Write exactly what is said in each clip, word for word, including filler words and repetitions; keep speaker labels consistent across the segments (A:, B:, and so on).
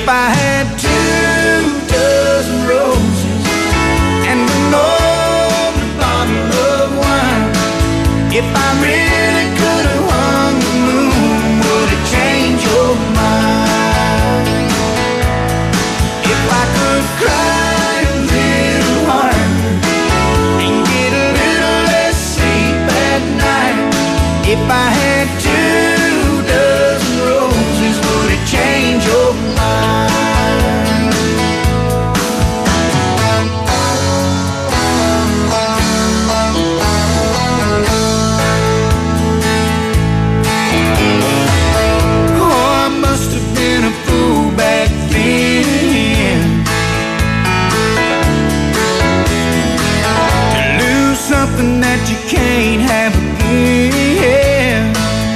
A: If I had two dozen roses and an old bottle of wine, if I really could have hung the moon, would it change your mind? If I could cry a little harder and get a little less sleep at night, if I had two dozen roses, would it change your mind? Oh, I must have been a fool back then to lose something that you can't have again.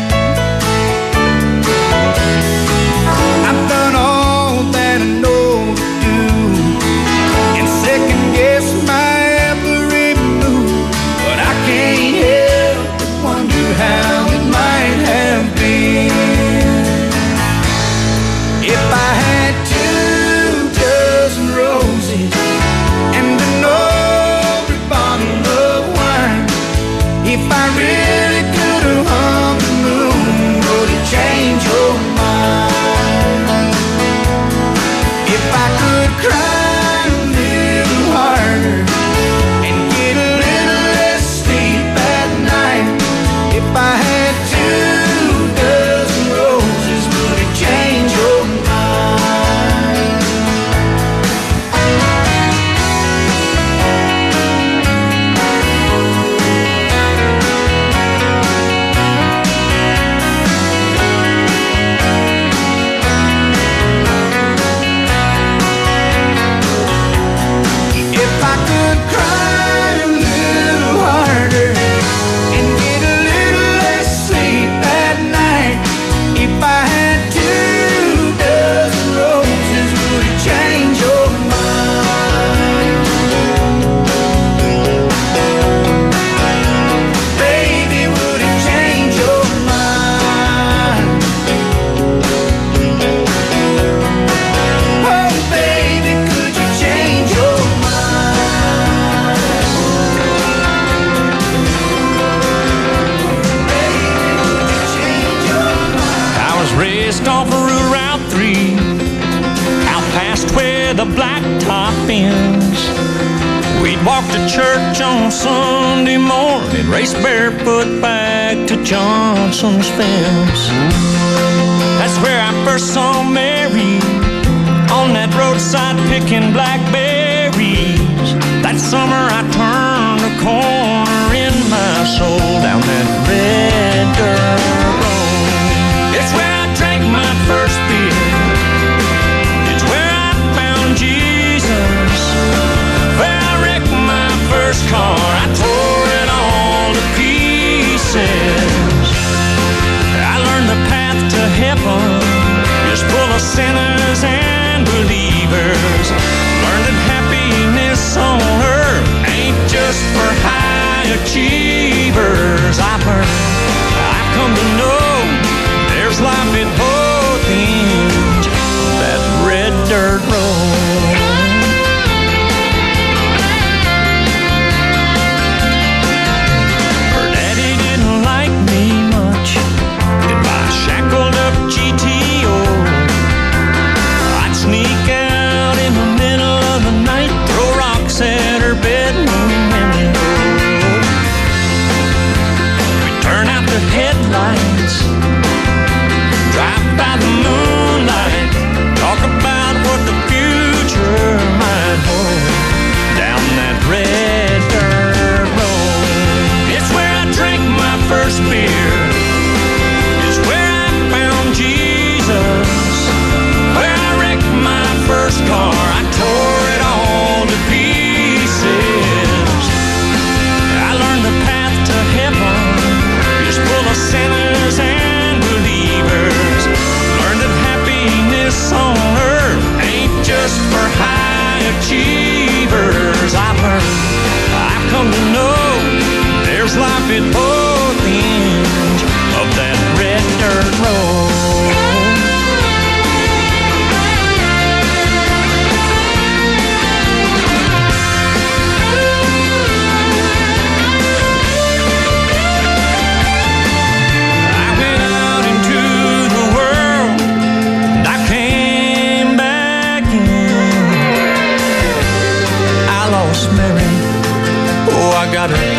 A: I've done all that I know to do and second guess my every move, but I can't help but wonder how it might have been. If I had two dozen roses and an old bottle of wine, if I really could have hung the moon, would it change your mind? If I could cry a little harder and get a little less sleep at night, if I had two dozen roses, would it change your mind? If I could cry a little harder and get a little less sleep at night, if I had two dozen roses, would it change your mind? Baby, would it change your mind? Oh, baby, could you change your mind? Baby, would you change your mind?
B: I was raised off of Route three, out past where the blacktop ends. We'd walk to church on Sunday morning, race barefoot back to Johnson's fence. That's where I first saw Mary, on that roadside picking blackberries. That summer I turned a corner in my soul down that red dirt road. It's where I drank my first beer. It's where I found Jesus. Where I wrecked my first car. I tore it all to pieces. I learned the path to heaven is full of sinners and believers. Learned that happiness on earth ain't just for high achievers. I've heard, I've come to know there's life at both ends of that red dirt road. Her daddy didn't like me much in my shackled up G T O. I'd sneak out in the middle of the night, throw rocks at her bedroom window. We'd turn out the headlights, drive by the moonlight, talk about what the future might hold down that red dirt road. It's where I drank my first beer. It's where I found Jesus. Where I wrecked my first car. I tore it all to pieces. I learned the path to heaven is full of sinners and believers. Learned that happiness on earth ain't just for high achievers. I've heard, I've come to know there's life at both ends of that red dirt road.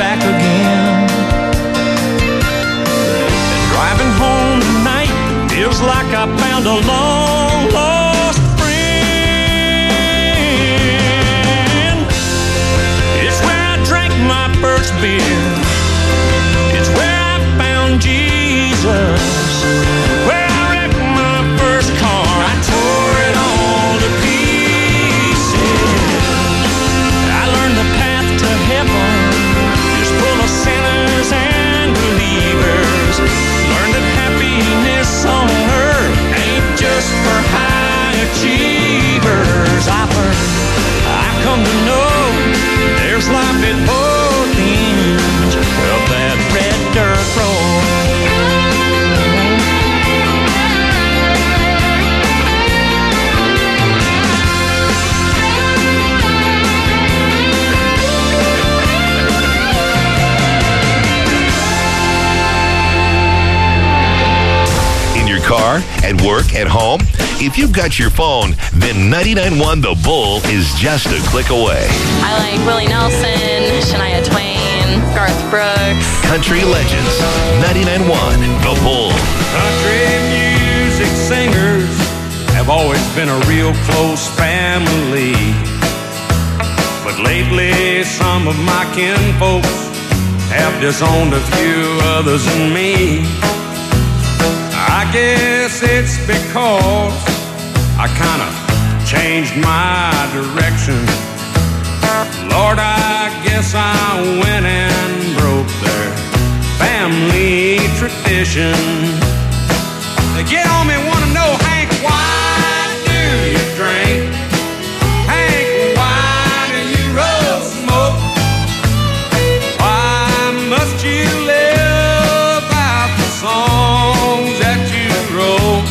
B: back again. And driving home tonight feels like I found a long lost friend. It's where I drank my first beer. It's where I found Jesus. Where I wrecked my first car. I tore it all to pieces. I learned the path to heaven is full of sinners and believers. Learned that happiness on earth ain't just for high achievers. I've learned, I've come to know there's life at both ends of that red dirt road.
C: Car, at work, at home. If you've got your phone, then ninety-nine point one The Bull is just a click away.
D: I like Willie Nelson, Shania Twain, Garth Brooks.
C: Country legends, ninety-nine point one The Bull.
A: Country music singers have always been a real close family. But lately some of my kinfolks have disowned a few others than me. I guess it's because I kind of changed my direction. Lord, I guess I went and broke their family tradition. They get on me, want to know, Hank, why do you drink? Hank, why do you roll smoke? Why must you live out the songs that you wrote?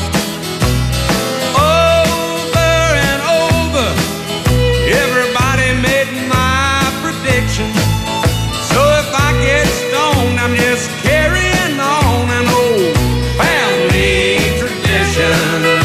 A: Over and over, everybody made my prediction. So if I get stoned, I'm just carrying on an old family tradition.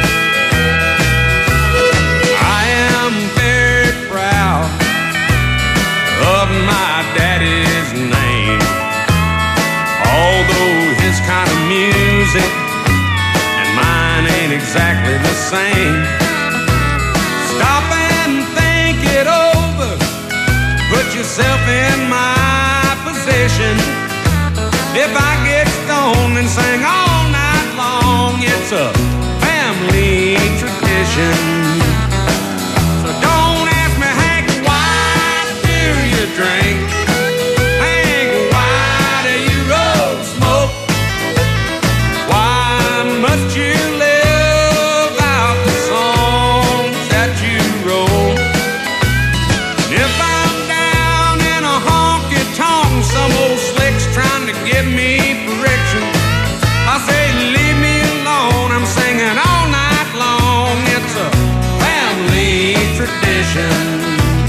A: I am very proud of my daddy's name, although his kind of music and mine ain't exactly the same. Stop and think it over. Put yourself in my position. If I get stoned and sing all night long, it's a family tradition. So don't ask me, Hank, why do you drink? Hank, why do you roll smoke? Why must you live out the songs that you wrote? If I'm down in a honky-tonk, some old slick's trying to give me friction, I say, leave me alone, I'm singing all night long. It's a family tradition.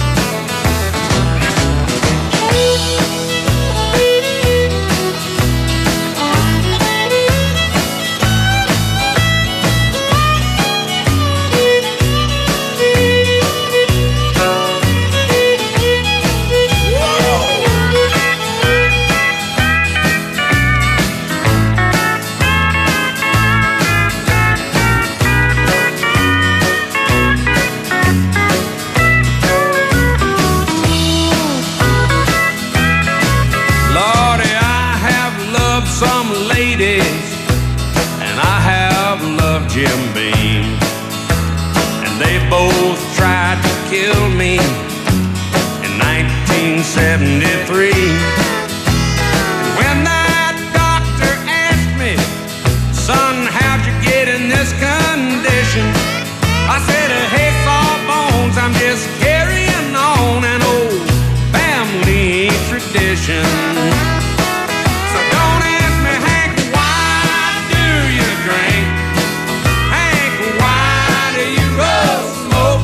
A: Lordy, I have loved some ladies, and I have loved Jim Beam, and they both tried to kill me in nineteen seventy-three. When that doctor asked me, son, how'd you get in this condition? I said, hey, Sawbones, I'm just carrying on an old family tradition. So don't ask me, Hank, why do you drink? Hank, why do you roll smoke?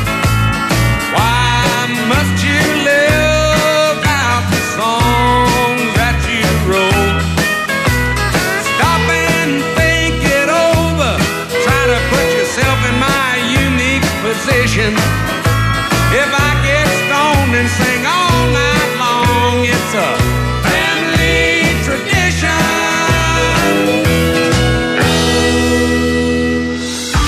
A: Why must you live out the songs that you wrote? Stop and think it over. Try to put yourself in my unique position. If I get stoned and sing all night long, it's a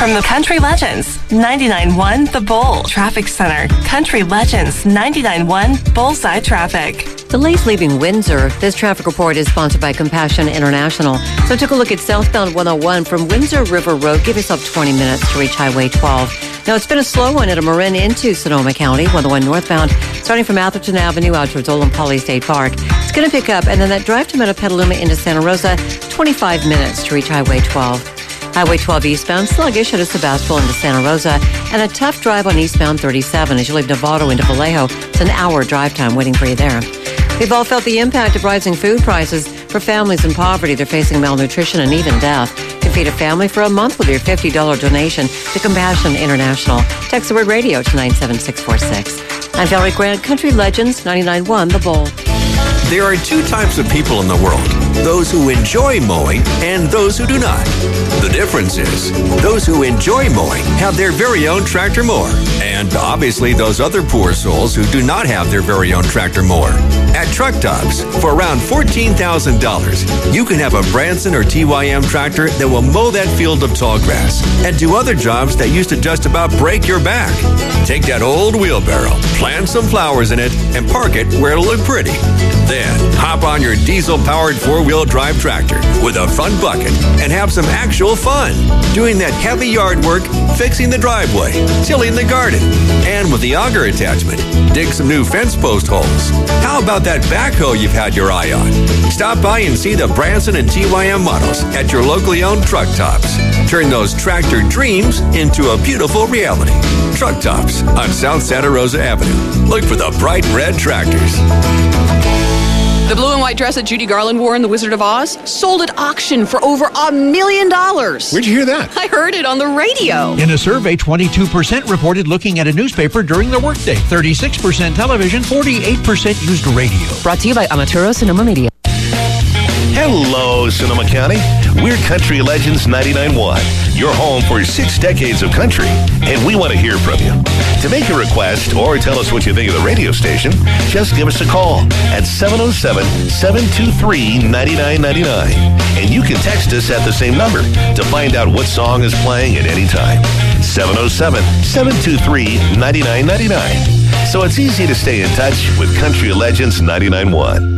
E: From the Country Legends, ninety-nine point one The Bull Traffic Center. Country Legends, ninety-nine point one Bullseye Traffic.
F: Delays leaving Windsor. This traffic report is sponsored by Compassion International. So take a look at southbound one oh one from Windsor River Road. Give yourself twenty minutes to reach Highway twelve. Now, it's been a slow one at a Marin into Sonoma County, one oh one northbound, starting from Atherton Avenue out towards Olin Poly State Park. It's going to pick up, and then that drive to Meta Petaluma into Santa Rosa, twenty-five minutes to reach Highway twelve. Highway twelve eastbound, sluggish at Sebastopol into Santa Rosa, and a tough drive on eastbound thirty-seven as you leave Novato into Vallejo. It's an hour drive time waiting for you there. We've all felt the impact of rising food prices. For families in poverty, they're facing malnutrition and even death. You can feed a family for a month with your fifty dollars donation to Compassion International. Text the word radio to nine seven six four six. I'm Valerie Grant, Country Legends, ninety-nine point one The Bull.
G: There are two types of people in the world, those who enjoy mowing and those who do not. The difference is, those who enjoy mowing have their very own tractor mower, and obviously those other poor souls who do not have their very own tractor mower. At Truck Tops, for around fourteen thousand dollars, you can have a Branson or T Y M tractor that will mow that field of tall grass and do other jobs that used to just about break your back. Take that old wheelbarrow, plant some flowers in it, and park it where it'll look pretty. Then, hop on your diesel-powered four-wheel drive tractor with a front bucket and have some actual fun doing that heavy yard work, fixing the driveway, tilling the garden, and with the auger attachment, dig some new fence post holes. How about that backhoe you've had your eye on? Stop by and see the Branson and T Y M models at your locally owned Truck Tops. Turn those tractor dreams into a beautiful reality. Truck Tops on South Santa Rosa Avenue. Look for the bright red tractors.
H: The blue and white dress that Judy Garland wore in The Wizard of Oz sold at auction for over a million dollars.
I: Where'd you hear that?
H: I heard it on the radio.
I: In a survey, twenty-two percent reported looking at a newspaper during their workday, thirty-six percent television, forty-eight percent used radio.
J: Brought to you by Amaturo Sonoma Media.
C: Hello, Sonoma County. We're Country Legends ninety-nine point one, your home for six decades of country, and we want to hear from you. To make a request or tell us what you think of the radio station, just give us a call at seven oh seven, seven two three, nine nine nine nine. And you can text us at the same number to find out what song is playing at any time. seven oh seven, seven two three, nine nine nine nine. So it's easy to stay in touch with Country Legends ninety-nine point one.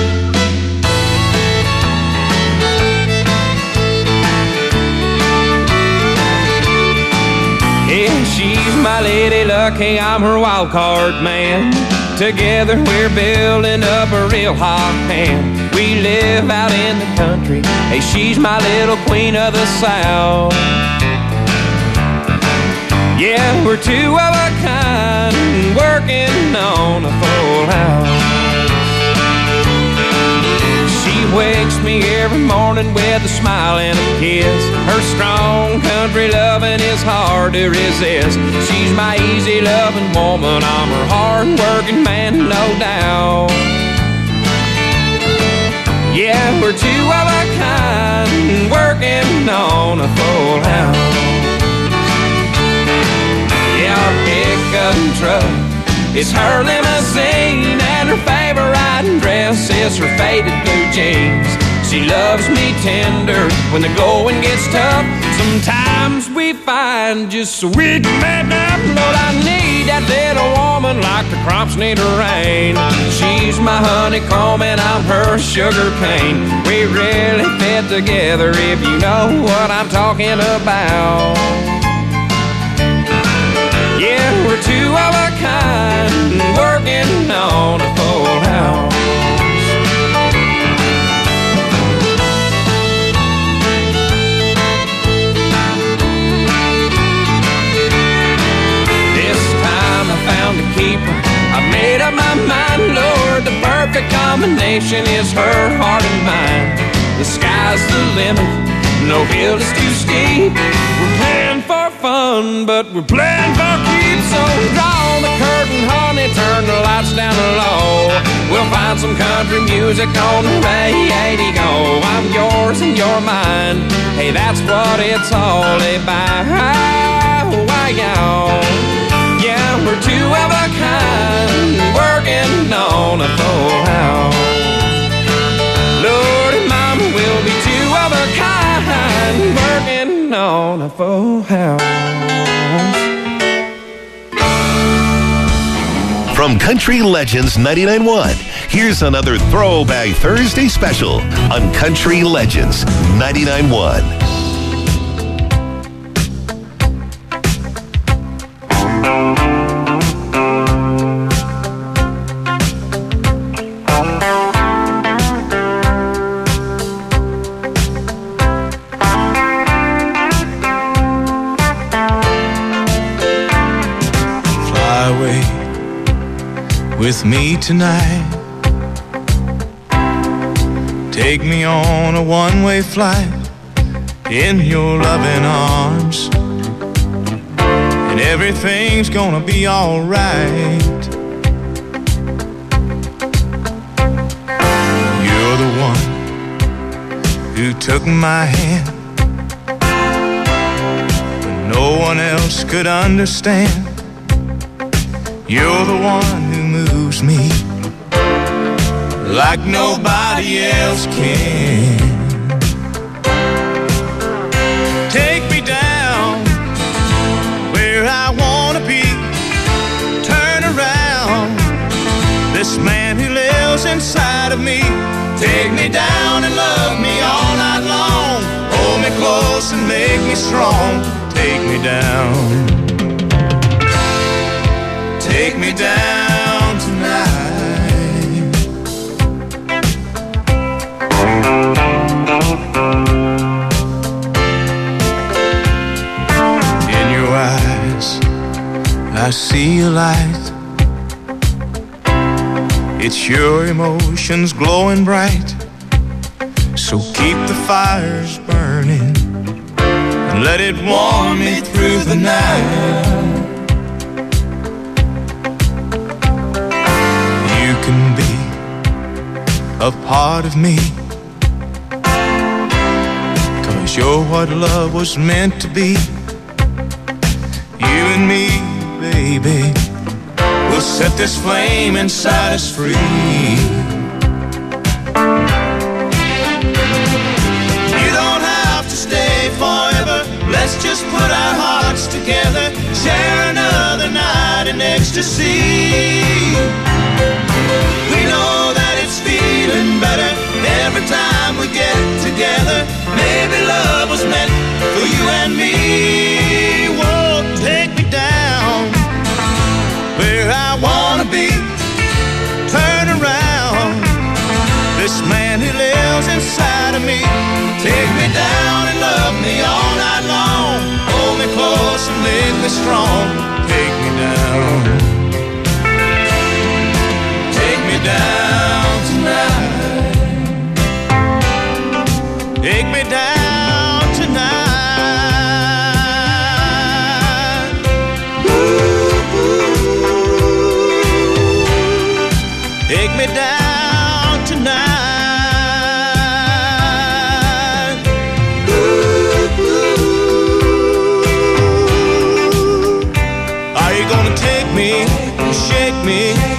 B: Yeah, she's my lady luck, hey, I'm her wild card man. Together we're building up a real hot hand. We live out in the country, hey, she's my little queen of the South. Yeah, we're two of a kind, working on a full house. She wakes me every morning with a smile and a kiss. Her strong country loving is hard to resist. She's my easy loving woman, I'm her hard working man, no doubt. Yeah, we're two of a kind, working on a full house. Yeah, our pickup truck is her limousine, and her favorite riding dress is her faded blue jeans. She loves me tender when the going gets tough. Sometimes we find just so we can make up. Lord, I need that little woman like the crops need a rain. She's my honeycomb and I'm her sugar cane. We really fit together if you know what I'm talking about. Yeah, we're two of a kind, working on a full house. This time I found a keeper, I made up my mind, Lord, the perfect combination is her heart and mine. The sky's the limit, no hill is too steep. We're playing for fun, but we're playing for keeps. So draw the curtain, honey, turn the lights down low. We'll find some country music on the radio. I'm yours and you're mine, hey, that's what it's all about. Yeah, we're two of a kind, working on a full house. Lord and Mama will be two of a kind, working on
A: on a full house.
C: From Country Legends ninety-nine point one, here's another Throwback Thursday special on Country Legends ninety-nine point one.
K: With me tonight, take me on a one-way flight in your loving arms, and everything's gonna be all right. You're the one who took my hand when no one else could understand. You're the one who moves me like nobody else can. Take me down where I wanna be. Turn around this man who lives inside of me. Take me down and love me all night long. Hold me close and make me strong. Take me down. Take me down tonight. In your eyes, I see a light. It's your emotions glowing bright. So keep the fires burning and let it warm me through the night. Can be a part of me, 'cause you're what love was meant to be. You and me, baby, will set this flame inside us free. You don't have to stay forever. Let's just put our hearts together, share another night in ecstasy. We know that it's feeling better every time we get together. Maybe love was meant for you and me. Whoa, take me down where I wanna be. Turn around this man who lives inside of me. Take me down and love me all night long. Hold me close and make me strong. Take me down. Down tonight. Take me down tonight. Ooh, ooh. Take me down tonight. Ooh, ooh. Are you gonna take me, shake me?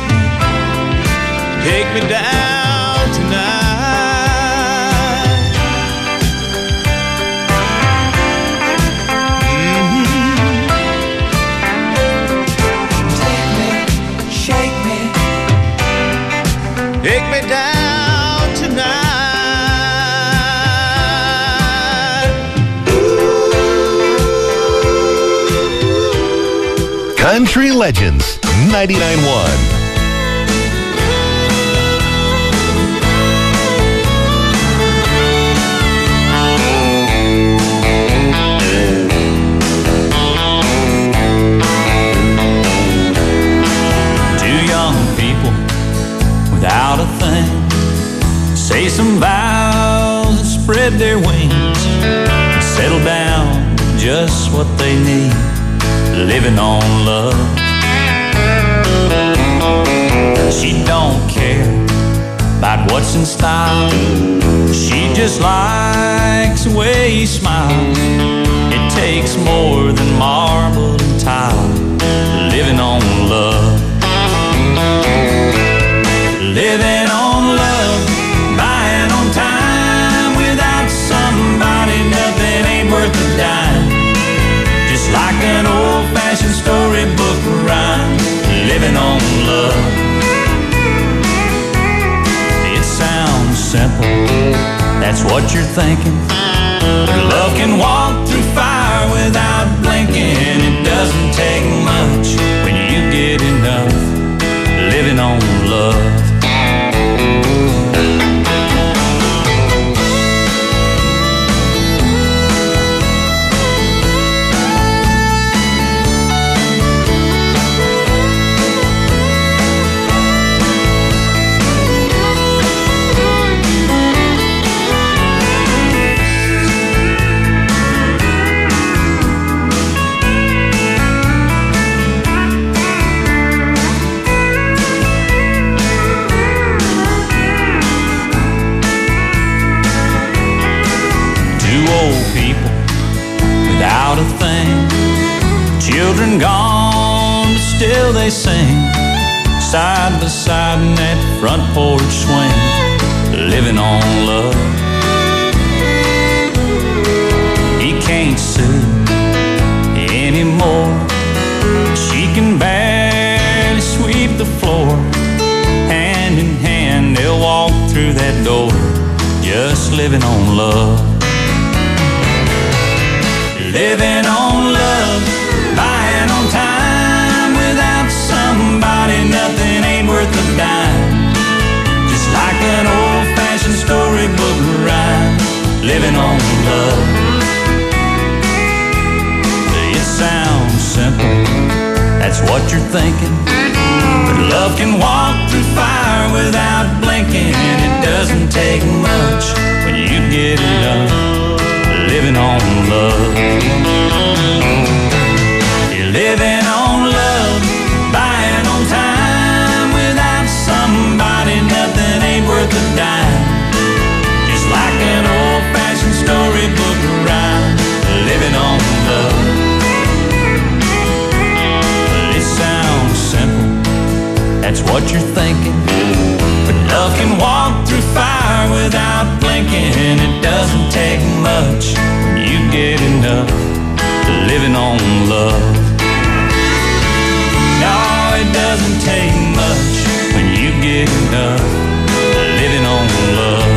K: Take me down tonight. Mm-hmm. Take me, shake me. Take me down tonight.
C: Country Legends ninety-nine point one.
B: Without a thing, say some vows and spread their wings and settle down to just what they need, living on love. She don't care about what's in style, she just likes the way he smiles. It takes more than marble and tile, living on love. Living on love, buying on time. Without somebody, nothing ain't worth a dime. storybook rhyme, living on love. It sounds simple, that's what you're thinking. But love can walk through fire without blinking. It doesn't take much when you get enough, living on love. Without a thing, children gone, but still they sing, side by side in that front porch swing, living on love. He can't sue anymore, she can barely sweep the floor. Hand in hand they'll walk through that door, just living on love. Living on love, buying on time. Without somebody, nothing ain't worth a dime. Just like an old-fashioned storybook rhyme, living on love. It sounds simple, that's what you're thinking. But love can walk through fire without blinking. It doesn't take much when you get it done, living on love. You're living on love, buying on time. Without somebody, nothing ain't worth a dime. Just like an old-fashioned storybook rhyme, living on love. It sounds simple, that's what you're thinking. But love can walk through fire without blinking. It doesn't take much when you get enough, living on love. No, it doesn't take much when you get enough, living on love.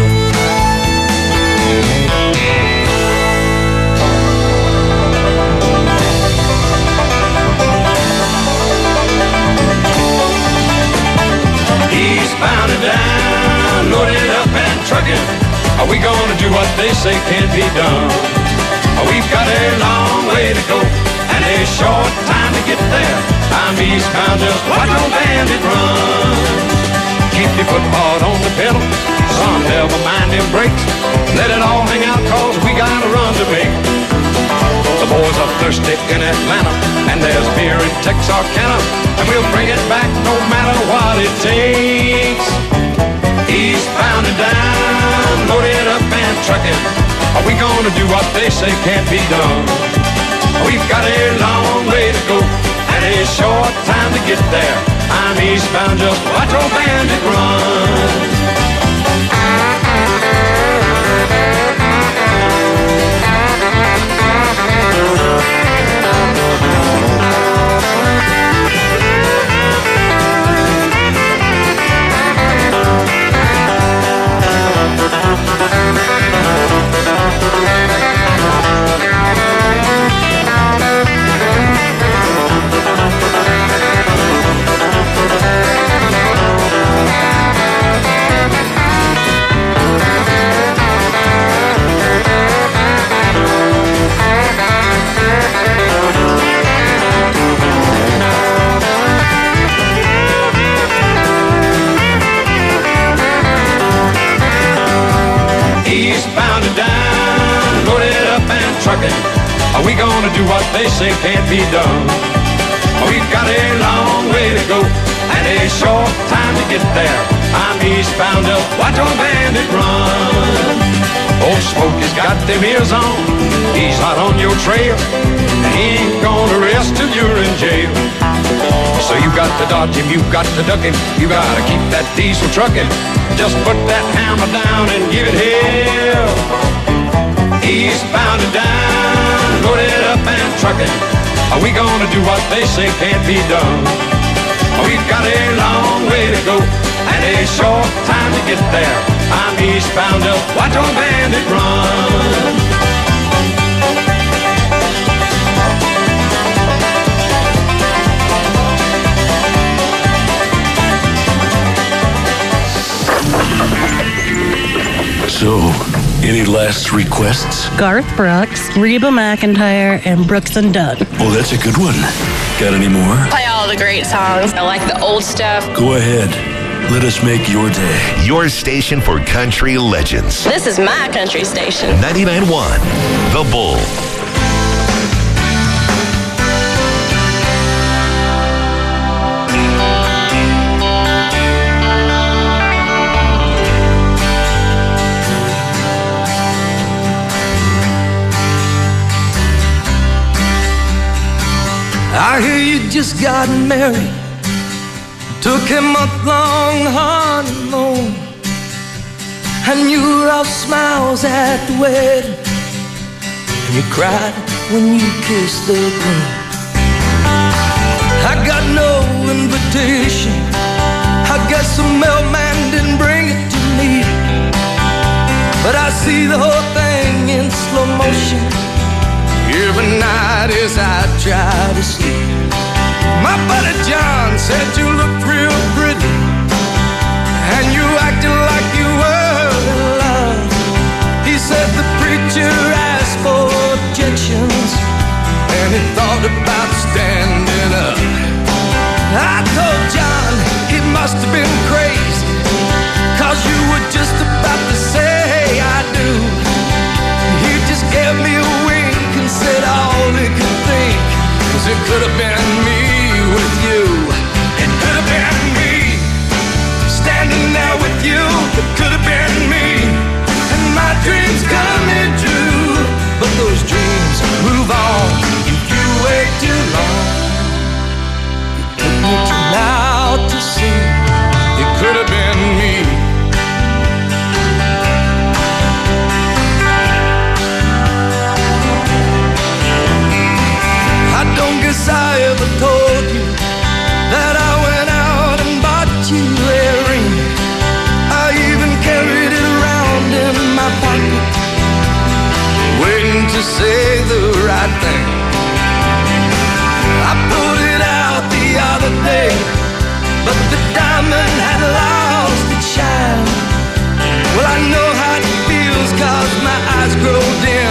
L: Eastbound and down, loaded up and trucking. Are we gonna do what they say can't be done? We've got a long way to go and a short time to get there. I'm eastbound, just watch old bandit run. Keep your foot hard on the pedal, son, never mind them brakes. Let it all hang out, cause we got a run to make. The boys are thirsty in Atlanta, and there's beer in Texarkana, and we'll bring it back no matter what it takes. Eastbound and down, loaded up and trucking. Are we gonna do what they say can't be done? We've got a long way to go and a short time to get there. I'm eastbound, just watch old bandit run. Are we gonna do what they say can't be done? We've got a long way to go and a short time to get there. I'm eastbound, up, watch old bandit run. Old Smokey's got them ears on, he's hot on your trail, and he ain't gonna rest till you're in jail. So you got to dodge him, you got to duck him, you gotta keep that diesel trucking. Just put that hammer down and give it hell. Eastbound and down, loaded up and trucking. Are we gonna do what they say can't be done? We've got a long way to go and a short time to get there. I'm eastbound up, watch old bandit run.
M: So, any last requests?
N: Garth Brooks, Reba McEntire, and Brooks and Dunn.
M: Oh, that's a good one. Got any more?
D: Play all the great songs. I like the old stuff.
M: Go ahead. Let us make your day.
C: Your station for country legends.
D: This is my country station.
C: ninety-nine point one, The Bull.
K: I hear you just got married, took a month-long honeymoon, and you were all smiles at the wedding, and you cried when you kissed the groom. I got no invitation, I guess the mailman didn't bring it to me, but I see the whole thing in slow motion every night as I try to sleep. My buddy John said you looked real pretty, and you acted like you were in love. He said the preacher asked for objections, and he thought about standing up. I told John he must have been crazy, 'cause you were just about to say I do. He just gave me a wink and said all he could think was it could have been me with you. It could have been me standing there with you. It could have been me, and my dreams coming true. But those dreams move on if you wait too long. It took me till now to see it could have been me. I don't guess I ever told you that I went out and bought you a ring. I even carried it around in my pocket, waiting to say the right thing. I pulled it out the other day, but the diamond had lost its shine. Well, I know how it feels, 'cause my eyes grow dim